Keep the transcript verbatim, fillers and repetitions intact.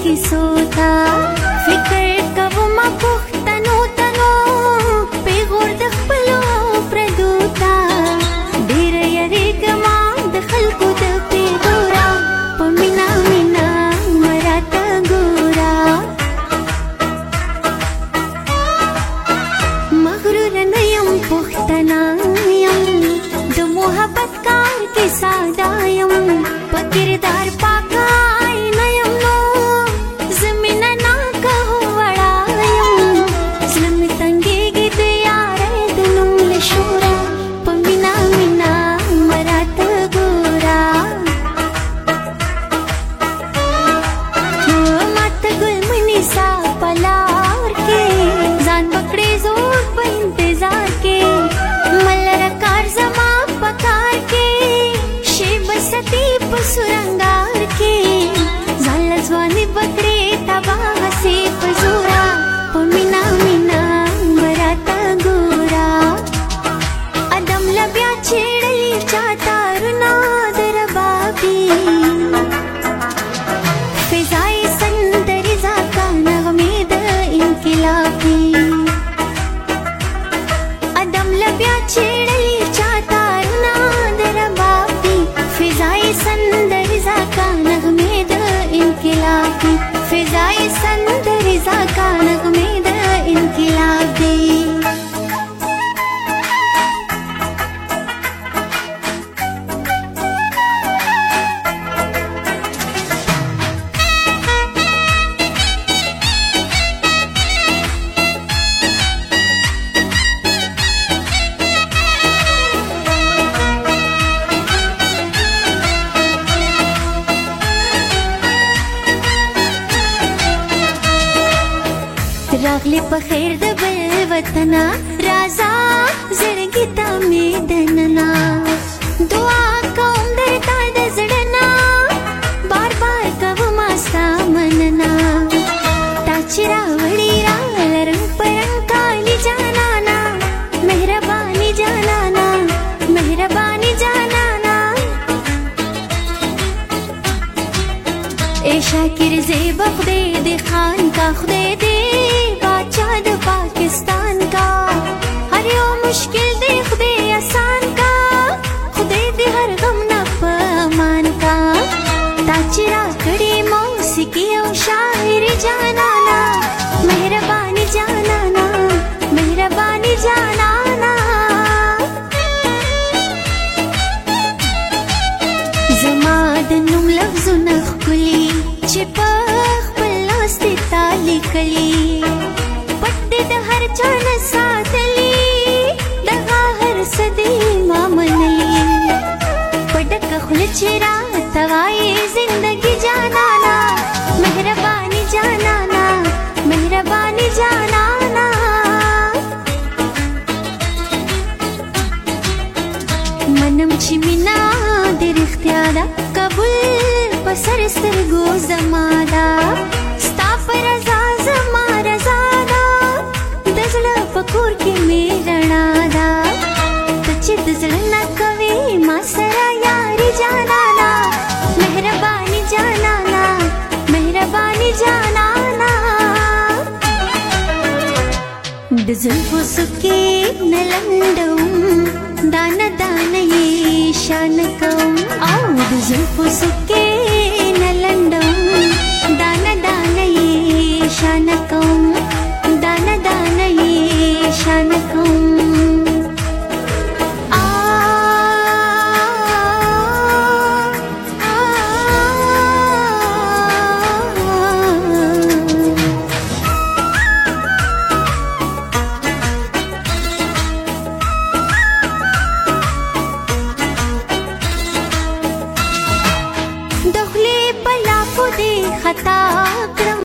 किसोता फिकर कब मा पुख्तनो तनो पेगोर द खपलो प्रदूता ډېر یریږما د خلکو د پیغورا په مینا مینا مراته ګورا مغرور نه یم پښتنه یم د محبت کار کې ساده یم په کردار پاکای نه یم نو زمینه ناکه وړه یم زړه مې تنګېږي د یارۍ د نوم له شوره په مینا مینا مراته ګوره ماته ګل منیسا په لار کې ځان پکړې زور په انتظار کې ملره کار زما په کار کې شیب ستی په سرنګار کې ځان له ځواني پکړې تباه هسې په زوره په مینا مینا مراته ګوره ادم له بیا چېړلي چا تارونه د ربابي فضای سندرې زاکا نغمې د انقلابي ادم له بیا چېړلي چا تارونه د ربابي فضای سندرې زاکا نغمې د انقلابي فضای سندرې زاکا نغمې د انقلابي راغلی په خیر د بل وطنا رازا زړګي ته مې دننا دعا کوم درته د زړه نه بار بار کوم ستا مننه تا چې راوړې راله رنګ په رنګ کالي جانانا مهرباني جانانا مهرباني جانانا ای شاکر زیبا خدای دې خان کا خدای دې بادشاہ د پاکستان کا هر یو مشکل دې خدای آسان کا خدای دې هر غم نه په امان کا تا چې راکړې موسیقي او شاعري جانانا مهرباني جانانا مهرباني جانانا زما د نوم لفظونه ښکلي چې په خپل لاس دې تا لیکلي پټ دې د هر چا نه ساتلي دغه هر څه دې ما منلي په ډکه خوله چې راته وایې زندګي جانانا مهرباني جانانا مهرباني جانانا منم چې مینا دې رښتیا ده قبول په سر سترګو زما ده ستا په رضا زما رضا ده د زړه په کور کې مې رڼا ده ته چې د زړه نه کوې ما سره یاري جانانا مهرباني جانانا مهرباني جانانا د زلفو سکې نه لنډوم دانه دانه یې شان کوم او د زلفو سکې نه لنډوم دانه دانه یې شان کوم دانه دانه یې شان کوم خطا